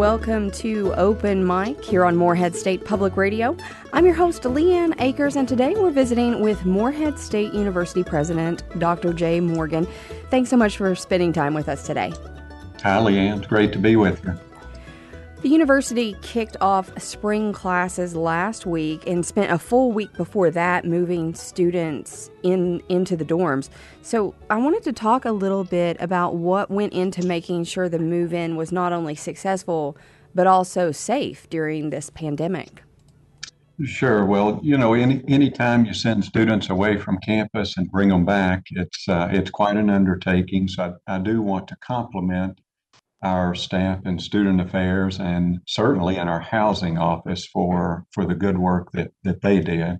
welcome to Open Mic here on Morehead State Public Radio. I'm your host, Leanne Akers, and today we're visiting with Morehead State University President, Dr. Jay Morgan. Thanks so much for spending time with us today. Hi, Leanne. It's great to be with you. The university kicked off spring classes last week and spent a full week before that moving students into the dorms. So I wanted to talk a little bit about what went into making sure the move-in was not only successful, but also safe during this pandemic. Sure. Well, any time you send students away from campus and bring them back, it's quite an undertaking. So I do want to compliment our staff in student affairs and certainly in our housing office for the good work that they did.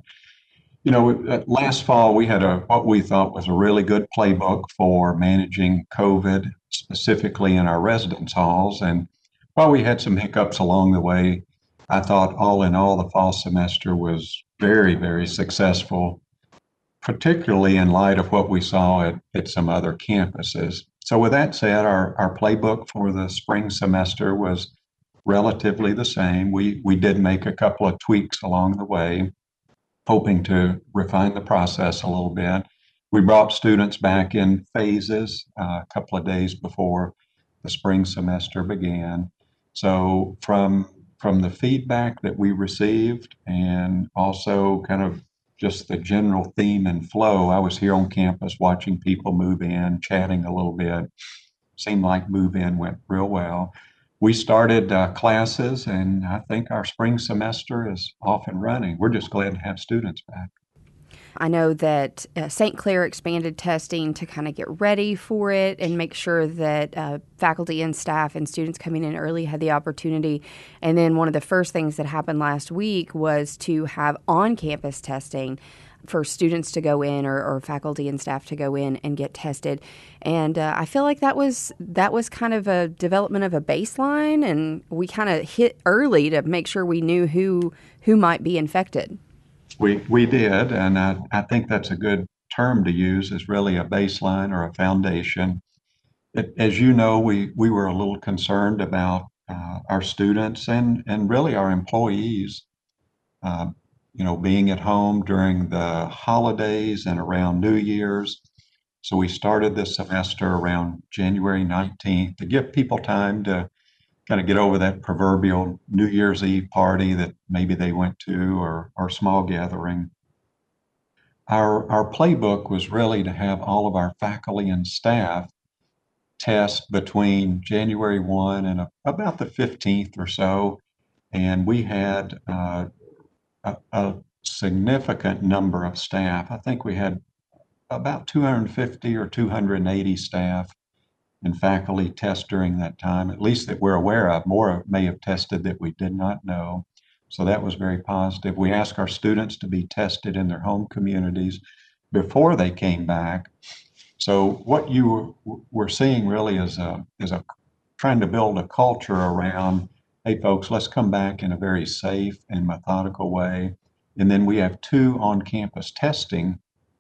Last fall we had what we thought was a really good playbook for managing COVID, specifically in our residence halls. And while we had some hiccups along the way, I thought all in all the fall semester was very, very successful, particularly in light of what we saw at some other campuses. So with that said, our playbook for the spring semester was relatively the same. We did make a couple of tweaks along the way, hoping to refine the process a little bit. We brought students back in phases a couple of days before the spring semester began. So from the feedback that we received and also kind of just the general theme and flow, I was here on campus watching people move in, chatting a little bit. Seemed like move-in went real well. We started classes, and I think our spring semester is off and running. We're just glad to have students back. I know that St. Clair expanded testing to kind of get ready for it and make sure that faculty and staff and students coming in early had the opportunity. And then one of the first things that happened last week was to have on-campus testing for students to go in or faculty and staff to go in and get tested. And I feel like that was kind of a development of a baseline, and we kind of hit early to make sure we knew who might be infected. We did, and I think that's a good term to use, is really a baseline or a foundation. As you know, we were a little concerned about our students and really our employees, being at home during the holidays and around New Year's. So we started this semester around January 19th to give people time to kind of get over that proverbial New Year's Eve party that maybe they went to or small gathering. Our playbook was really to have all of our faculty and staff test between January 1 and about the 15th or so. And we had a significant number of staff. I think we had about 250 or 280 staff and faculty test during that time, at least that we're aware of. More may have tested that we did not know. So that was very positive. We asked our students to be tested in their home communities before they came back. So what you were seeing really is a trying to build a culture around, hey folks, let's come back in a very safe and methodical way. And then we have 2 on-campus testing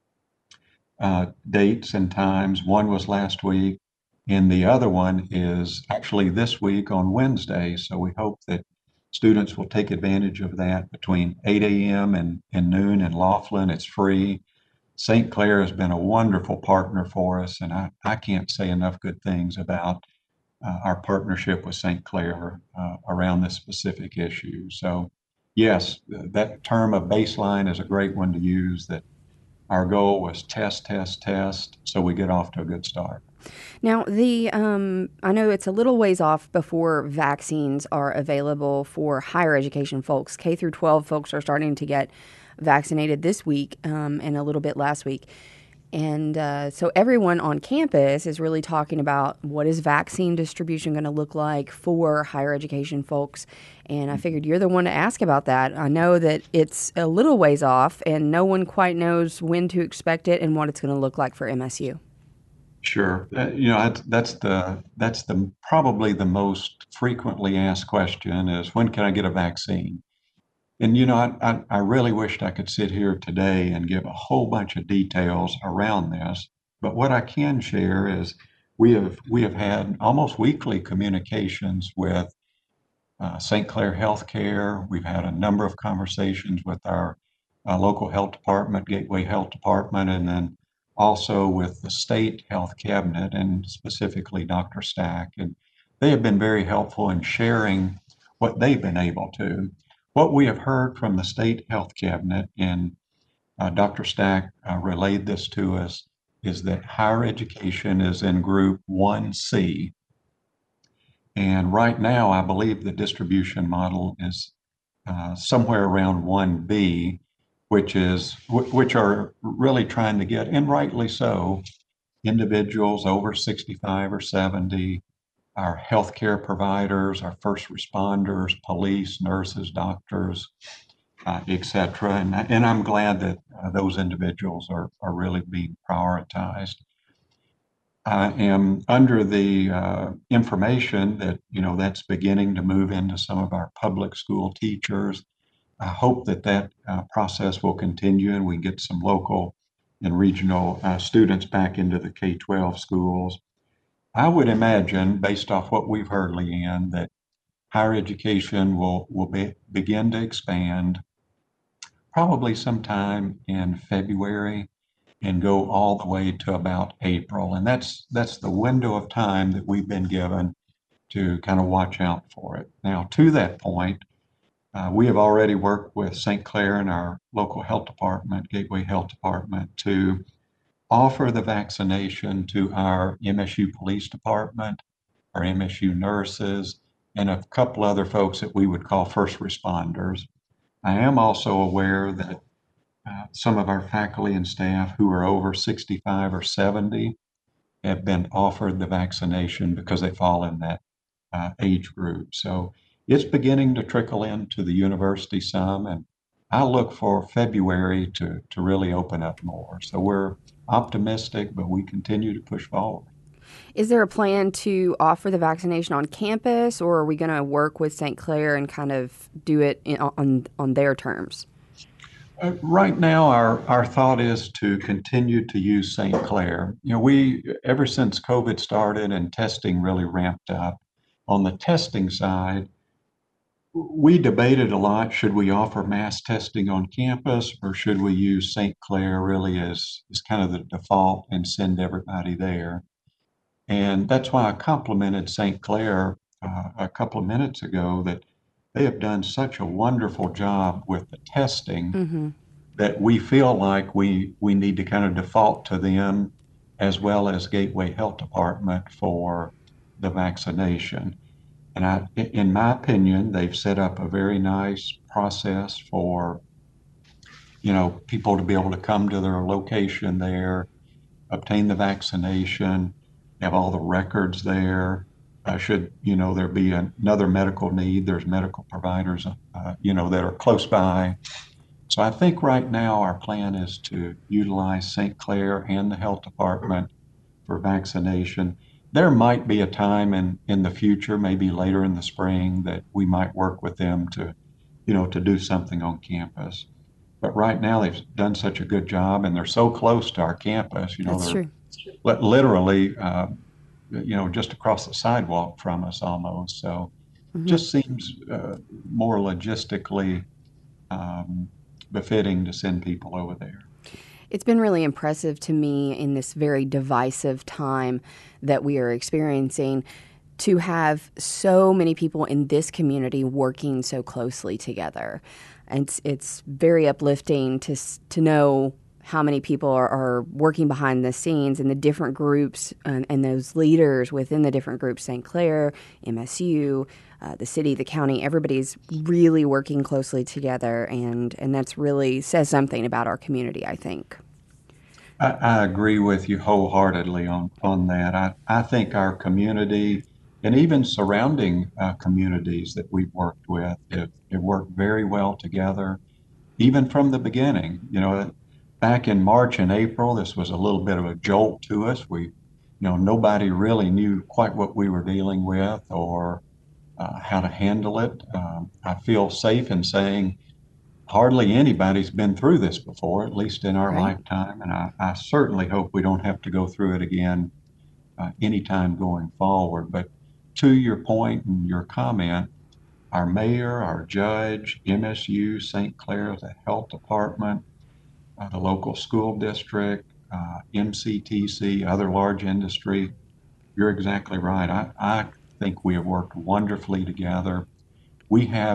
dates and times. One was last week, and the other one is actually this week on Wednesday. So we hope that students will take advantage of that between 8 a.m. and noon in Laughlin. It's free. St. Clair has been a wonderful partner for us, and I can't say enough good things about our partnership with St. Clair around this specific issue. So yes, that term of baseline is a great one to use, that our goal was test, so we get off to a good start. Now, I know it's a little ways off before vaccines are available for higher education folks. K through 12 folks are starting to get vaccinated this week and a little bit last week. And so everyone on campus is really talking about what is vaccine distribution going to look like for higher education folks. And I figured you're the one to ask about that. I know that it's a little ways off and no one quite knows when to expect it and what it's going to look like for MSU. Sure. That's the probably the most frequently asked question is, when can I get a vaccine? And I really wished I could sit here today and give a whole bunch of details around this. But what I can share is we have had almost weekly communications with St. Clair Healthcare. We've had a number of conversations with our local health department, Gateway Health Department, and then also with the state health cabinet and specifically Dr. Stack. And they have been very helpful in sharing what they've been able to. What we have heard from the state health cabinet, and Dr. Stack relayed this to us, is that higher education is in group 1C. And right now, I believe the distribution model is somewhere around 1B, which are really trying to get, and rightly so, individuals over 65 or 70, our healthcare providers, our first responders, police, nurses, doctors, et cetera. And I'm glad that those individuals are really being prioritized. I am under the information that, that's beginning to move into some of our public school teachers. I hope that process will continue and we get some local and regional students back into the K-12 schools. I would imagine, based off what we've heard, Leanne, that higher education will begin to expand probably sometime in February and go all the way to about April. And that's the window of time that we've been given to kind of watch out for it. Now, to that point, we have already worked with St. Clair and our local health department, Gateway Health Department, to offer the vaccination to our MSU Police Department, our MSU nurses, and a couple other folks that we would call first responders. I am also aware that some of our faculty and staff who are over 65 or 70 have been offered the vaccination because they fall in that age group. So it's beginning to trickle into the university some, and I look for February to really open up more. So we're optimistic, but we continue to push forward. Is there a plan to offer the vaccination on campus, or are we going to work with St. Clair and kind of do it on their terms? Right now, our thought is to continue to use St. Clair. We, ever since COVID started and testing really ramped up, on the testing side, we debated a lot, should we offer mass testing on campus or should we use St. Clair really as kind of the default and send everybody there? And that's why I complimented St. Clair a couple of minutes ago that they have done such a wonderful job with the testing Mm-hmm. that we feel like we need to kind of default to them as well as Gateway Health Department for the vaccination. And in my opinion, they've set up a very nice process for, people to be able to come to their location there, obtain the vaccination, have all the records there. Should, there be another medical need, there's medical providers, that are close by. So I think right now our plan is to utilize St. Clair and the health department for vaccination. There might be a time in the future, maybe later in the spring, that we might work with them to do something on campus. But right now they've done such a good job and they're so close to our campus, That's they're true. literally, just across the sidewalk from us almost. So Mm-hmm. just seems more logistically befitting to send people over there. It's been really impressive to me in this very divisive time that we are experiencing to have so many people in this community working so closely together. And it's very uplifting to know how many people are working behind the scenes and the different groups and those leaders within the different groups, St. Clair, MSU, the city, the county, everybody's really working closely together, and that's really says something about our community, I think. I agree with you wholeheartedly on that. I think our community and even surrounding communities that we've worked with have worked very well together, even from the beginning. Back in March and April, this was a little bit of a jolt to us. Nobody really knew quite what we were dealing with or how to handle it. I feel safe in saying hardly anybody's been through this before, at least in our Right. lifetime. And I certainly hope we don't have to go through it again anytime going forward. But to your point and your comment, our mayor, our judge, MSU, St. Clair, the health department, the local school district, MCTC, other large industry. You're exactly right. I think we have worked wonderfully together. We have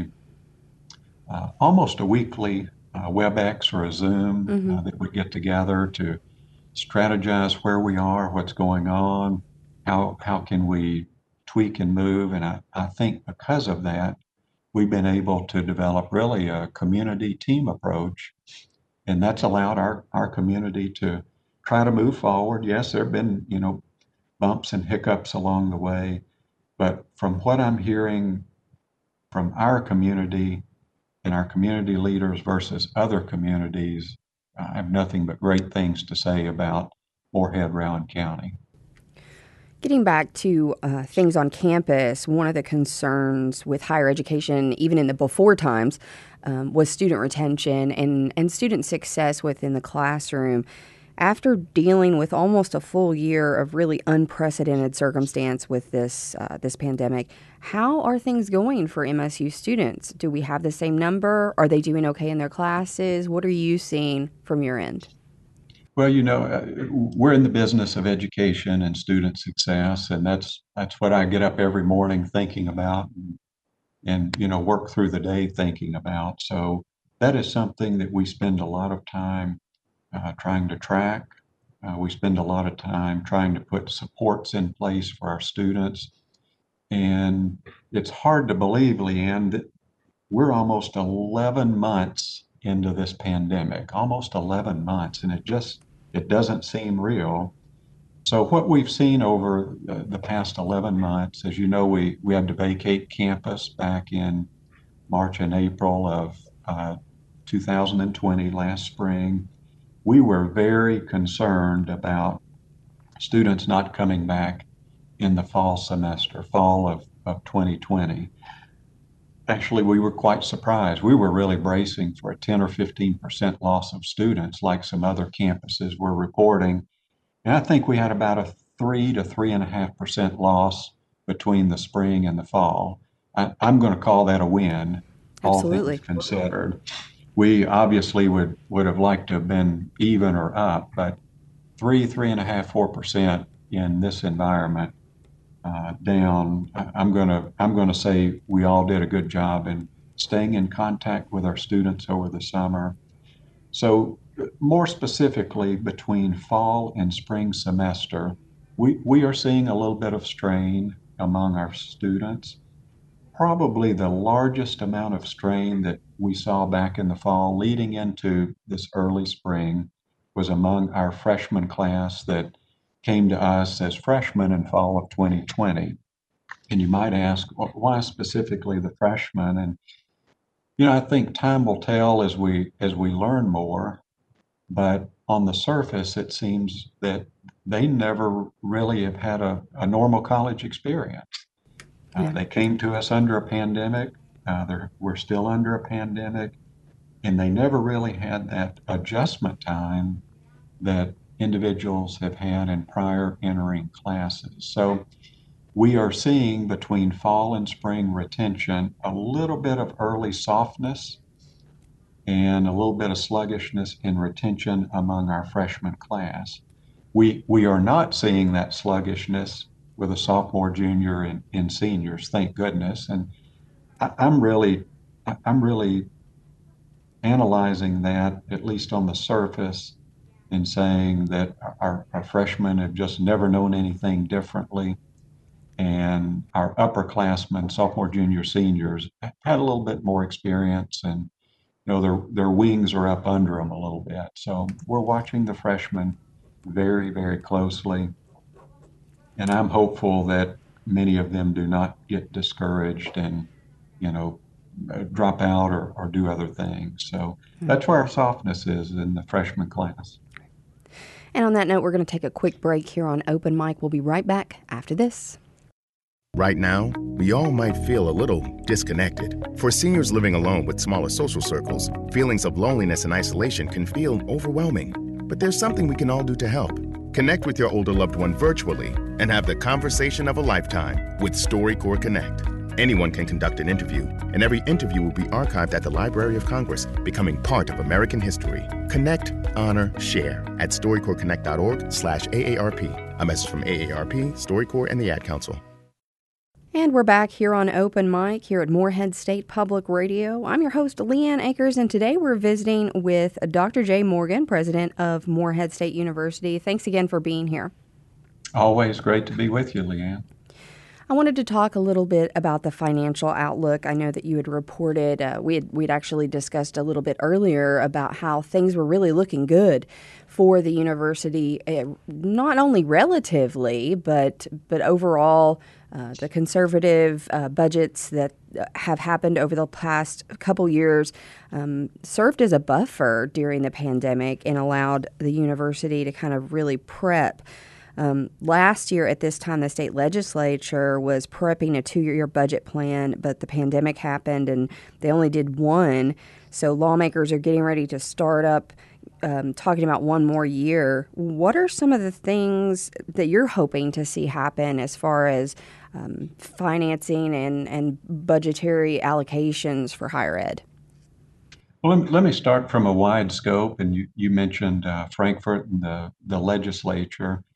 almost a weekly WebEx or a Zoom Mm-hmm. that we get together to strategize where we are, what's going on, how can we tweak and move. And I think because of that, we've been able to develop really a community team approach. And that's allowed our community to try to move forward. Yes, there have been, bumps and hiccups along the way, but from what I'm hearing from our community and our community leaders versus other communities, I have nothing but great things to say about Morehead, Rowan County. Getting back to things on campus, one of the concerns with higher education, even in the before times, was student retention and student success within the classroom. After dealing with almost a full year of really unprecedented circumstance with this pandemic, how are things going for MSU students? Do we have the same number? Are they doing okay in their classes? What are you seeing from your end? Well, we're in the business of education and student success, and that's what I get up every morning thinking about, and work through the day thinking about. So that is something that we spend a lot of time trying to track. We spend a lot of time trying to put supports in place for our students. And it's hard to believe, Leanne, that we're almost 11 months into this pandemic, almost 11 months, and it doesn't seem real. So what we've seen over the past 11 months, as you know, we had to vacate campus back in March and April of 2020, last spring. We were very concerned about students not coming back in the fall semester, fall of 2020. Actually, we were quite surprised. We were really bracing for a 10 or 15% loss of students, like some other campuses were reporting. And I think we had about a 3 to 3.5% loss between the spring and the fall. I'm going to call that a win, all things Absolutely. considered. We obviously would have liked to have been even or up, but 3.5, 4% in this environment down. I'm gonna say we all did a good job in staying in contact with our students over the summer. So more specifically, between fall and spring semester, we are seeing a little bit of strain among our students. Probably the largest amount of strain that we saw back in the fall leading into this early spring was among our freshman class that came to us as freshmen in fall of 2020. And you might ask, why specifically the freshmen? And I think time will tell as we learn more. But on the surface, it seems that they never really have had a normal college experience. Yeah. They came to us under a pandemic. We're still under a pandemic, and they never really had that adjustment time that individuals have had in prior entering classes. So we are seeing between fall and spring retention a little bit of early softness and a little bit of sluggishness in retention among our freshman class. We are not seeing that sluggishness with a sophomore, junior, and seniors, thank goodness. And I'm really analyzing that, at least on the surface, and saying that our freshmen have just never known anything differently. And our upperclassmen, sophomore, junior, seniors, had a little bit more experience, and their wings are up under them a little bit. So we're watching the freshmen very, very closely, and I'm hopeful that many of them do not get discouraged and you know drop out or do other things. So that's where our softness is in the freshman class. And on that note, we're going to take a quick break here on Open Mic. We'll be right back after this. Right now, we all might feel a little disconnected. For seniors living alone with smaller social circles, feelings of loneliness and isolation can feel overwhelming. But there's something we can all do to help. Connect with your older loved one virtually and have the conversation of a lifetime with StoryCorps Connect. Anyone can conduct an interview, and every interview will be archived at the Library of Congress, becoming part of American history. Connect, honor, share at StoryCorps.org/AARP. A message from AARP, StoryCorps, and the Ad Council. And we're back here on Open Mic here at Morehead State Public Radio. I'm your host, Leanne Akers, and today we're visiting with Dr. Jay Morgan, president of Morehead State University. Thanks again for being here. Always great to be with you, Leanne. I wanted to talk a little bit about the financial outlook. I know that you had reported, we'd actually discussed a little bit earlier about how things were really looking good for the university, not only relatively, but overall. The conservative budgets that have happened over the past couple years served as a buffer during the pandemic and allowed the university to kind of really prep. Last year at this time, the state legislature was prepping a 2-year budget plan, but the pandemic happened and they only did one. So lawmakers are getting ready to start up talking about one more year. What are some of the things that you're hoping to see happen as far as financing and budgetary allocations for higher ed? Well, let me start from a wide scope. And you mentioned Frankfort and the legislature.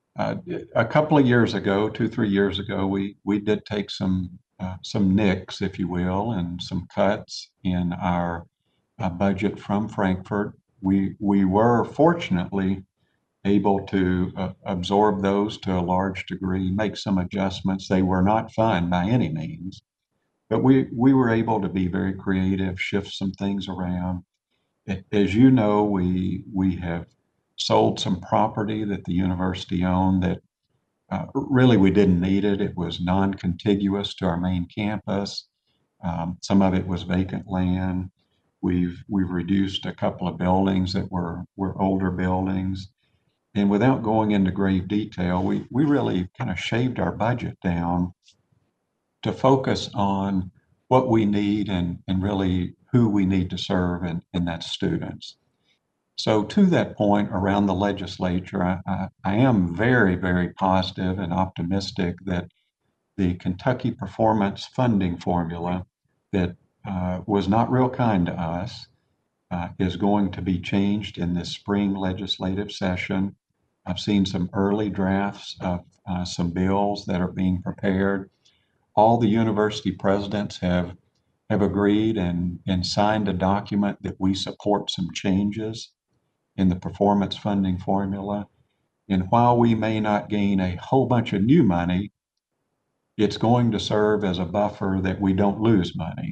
A couple of years ago, 2-3 years ago, we did take some nicks, if you will, and some cuts in our budget from Frankfort. We were fortunately able to absorb those to a large degree, make some adjustments. They were not fun by any means, but we were able to be very creative, shift some things around. As you know, we have sold some property that the university owned that really we didn't need it. It was non-contiguous to our main campus. Some of it was vacant land. We've reduced a couple of buildings that were older buildings. And without going into grave detail, we really kind of shaved our budget down to focus on what we need and really who we need to serve, and that's students. So to that point around the legislature, I am very, very positive and optimistic that the Kentucky Performance Funding Formula that was not real kind to us is going to be changed in this spring legislative session. I've seen some early drafts of some bills that are being prepared. All the university presidents have agreed and signed a document that we support some changes in the performance funding formula. And while we may not gain a whole bunch of new money, it's going to serve as a buffer that we don't lose money.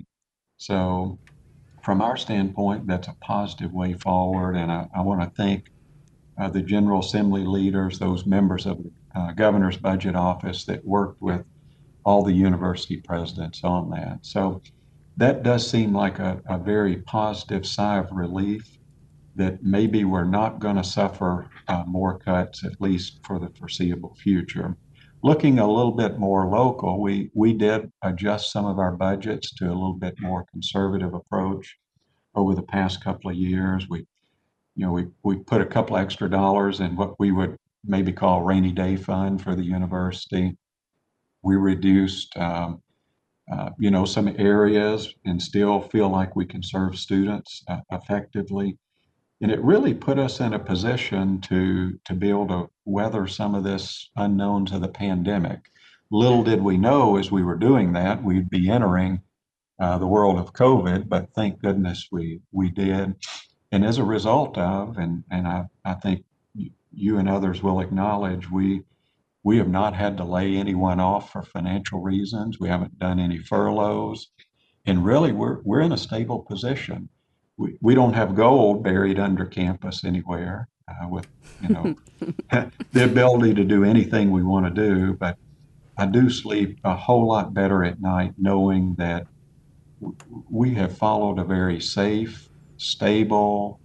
So from our standpoint, that's a positive way forward. And I want to thank the General Assembly leaders, those members of the Governor's Budget Office that worked with all the university presidents on that. So that does seem like a very positive sigh of relief that maybe we're not going to suffer more cuts, at least for the foreseeable future. Looking a little bit more local, we did adjust some of our budgets to a little bit more conservative approach over the past couple of years. We put a couple extra dollars in what we would maybe call rainy day fund for the university. We reduced, some areas and still feel like we can serve students effectively. And it really put us in a position to be able to weather some of this unknowns of the pandemic. Little did we know as we were doing that, we'd be entering the world of COVID, but thank goodness we did. And as a result of, and I think you and others will acknowledge, we have not had to lay anyone off for financial reasons. We haven't done any furloughs. And really, we're in a stable position. We don't have gold buried under campus anywhere with the ability to do anything we want to do, but I do sleep a whole lot better at night knowing that we have followed a very safe, stable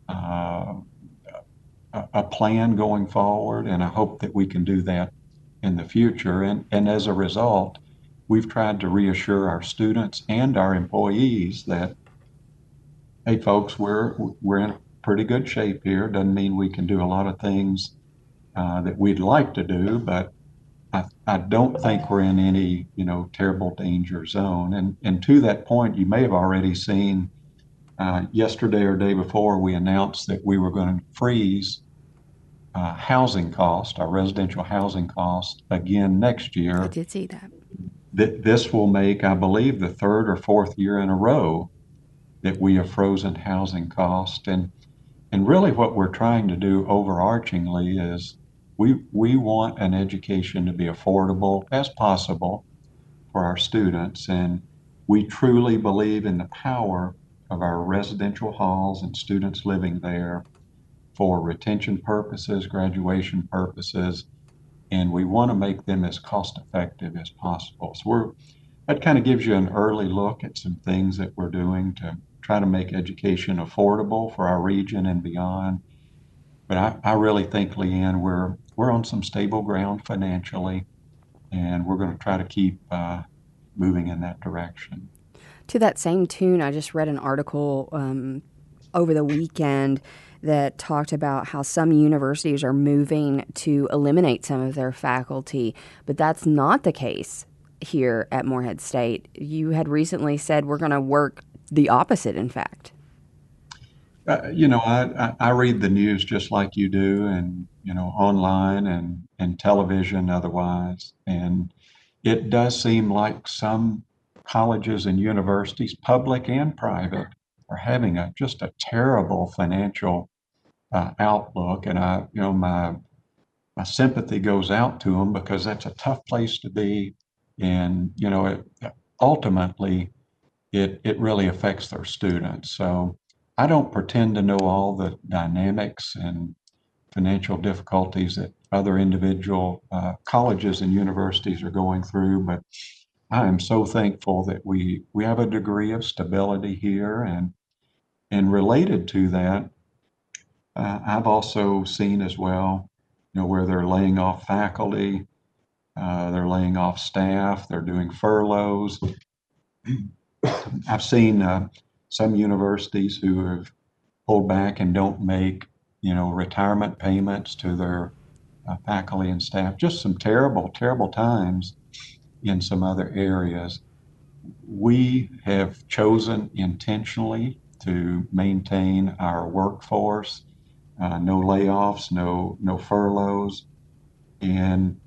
a plan going forward, and I hope that we can do that in the future. And as a result, we've tried to reassure our students and our employees that, hey, folks, we're in pretty good shape here. Doesn't mean we can do a lot of things that we'd like to do, but I don't think we're in any, terrible danger zone. And to that point, you may have already seen yesterday or day before, we announced that we were going to freeze housing cost, our residential housing cost, again next I year. did see that. This will make, I believe, the third or fourth year in a row that we have frozen housing cost. And really what we're trying to do overarchingly is we want an education to be affordable as possible for our students. And we truly believe in the power of our residential halls and students living there for retention purposes, graduation purposes, and we want to make them as cost effective as possible. So that kind of gives you an early look at some things that we're doing to try to make education affordable for our region and beyond. But I really think, Leanne, we're on some stable ground financially, and we're going to try to keep moving in that direction. To that same tune, I just read an article over the weekend that talked about how some universities are moving to eliminate some of their faculty, but that's not the case here at Morehead State. You had recently said we're going to work the opposite, in fact. I read the news just like you do, and online and television otherwise, and it does seem like some colleges and universities, public and private, are having just a terrible financial outlook, and my sympathy goes out to them because that's a tough place to be, and ultimately it really affects their students. So I don't pretend to know all the dynamics and financial difficulties that other individual colleges and universities are going through, but I am so thankful that we have a degree of stability here, and related to that, I've also seen as well, where they're laying off faculty, they're laying off staff, they're doing furloughs. I've seen some universities who have pulled back and don't make, retirement payments to their faculty and staff. Just some terrible, terrible times in some other areas. We have chosen intentionally to maintain our workforce, no layoffs, no furloughs. And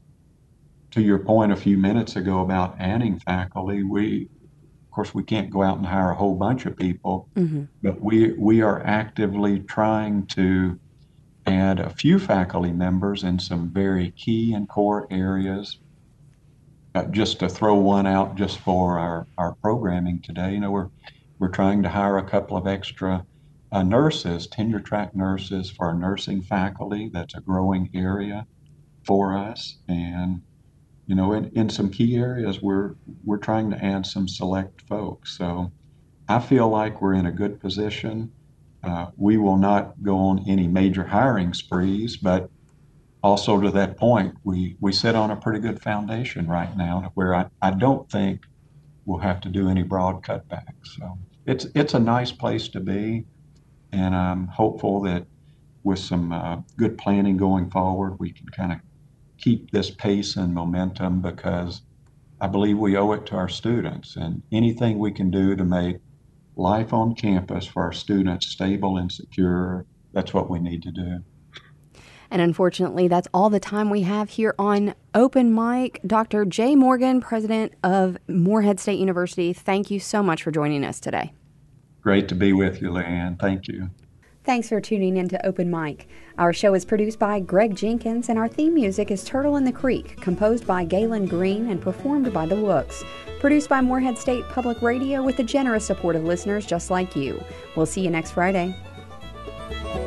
to your point a few minutes ago about adding faculty, of course, we can't go out and hire a whole bunch of people, but we are actively trying to add a few faculty members in some very key and core areas. Just to throw one out just for our programming today, we're trying to hire a couple of extra nurses, tenure track nurses for our nursing faculty. That's a growing area for us. And in some key areas, we're trying to add some select folks. So I feel like we're in a good position. We will not go on any major hiring sprees, but also to that point, we sit on a pretty good foundation right now where I don't think we'll have to do any broad cutbacks. So it's a nice place to be, and I'm hopeful that with some good planning going forward, we can kind of keep this pace and momentum, because I believe we owe it to our students, and anything we can do to make life on campus for our students stable and secure, that's what we need to do. And unfortunately, that's all the time we have here on Open Mic. Dr. Jay Morgan, president of Morehead State University, thank you so much for joining us today. Great to be with you, Leanne. Thank you. Thanks for tuning in to Open Mic. Our show is produced by Greg Jenkins, and our theme music is Turtle in the Creek, composed by Galen Green and performed by The Wooks. Produced by Morehead State Public Radio with the generous support of listeners just like you. We'll see you next Friday.